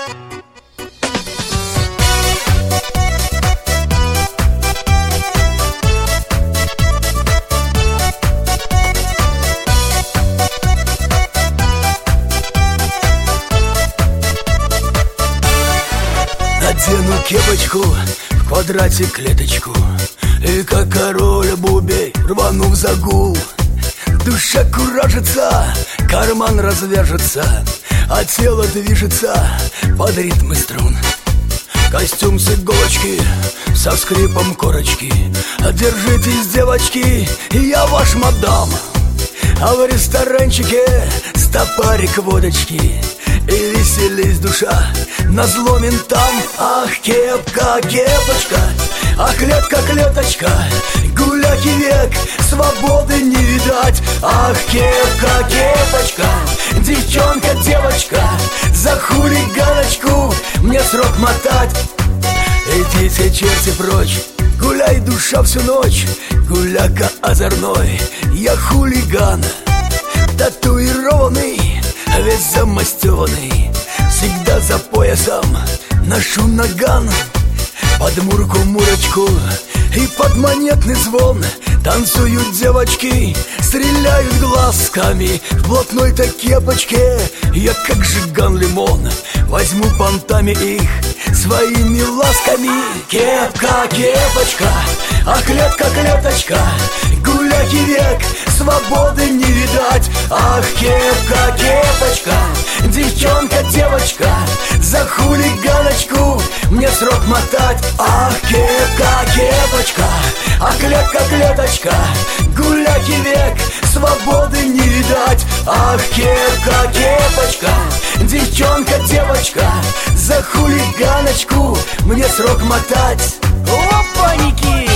Надену кепочку, в квадрате клеточку, и как король Бубей рвану в загул. Душа куражится, карман развяжется, а тело движется под ритмы струн. Костюм с иголочки, со скрипом корочки. Держитесь, девочки, я ваш мадам. А в ресторанчике стопарик водочки, и веселись, душа, назло ментам. Ах, кепка, кепочка, ах, клетка, клеточка, гуляки век, свободы не видать. Ах, кепка, кепочка, девчонка, девочка, за хулиганочку мне срок мотать. Идите, черти, прочь, гуляй, душа, всю ночь. Гуляка озорной, я хулиган, татуированный, весь замастеванный, всегда за поясом ношу наган. Под мурку-мурочку и под монетный звон танцуют девочки, стреляют глазками. В блатной-то кепочке я как жиган-лимон, возьму понтами их своими ласками. Кепка, кепочка, а клетка, клеточка, гуляки век, свободы не видать. Ах, кепка, кепочка, девчонка, девочка, за хулиганочку мне срок мотать. Ах, кепка, кепочка, а клетка, клеточка, гуляки век, свободы не видать. Ах, кепка, кепочка, девчонка, девочка, за хулиганочку мне срок мотать. Опаньки!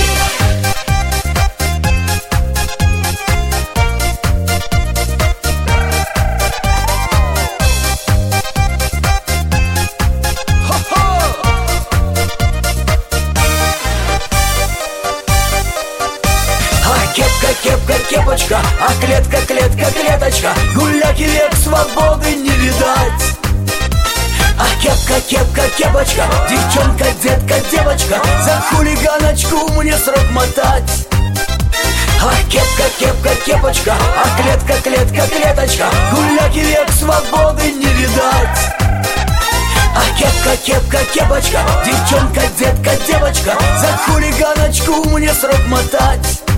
Кепка, кепочка, а клетка, клетка, клеточка, гуляки век, свободы не видать. А кепка, кепка, кепочка, девчонка, детка, девочка, за хулиганочку мне срок мотать. А кепка, кепка, кепочка, а клетка, клетка, клеточка, гуляки век, свободы не видать. А кепка, кепка, кепочка, девчонка, детка, девочка, за хулиганочку мне срок мотать.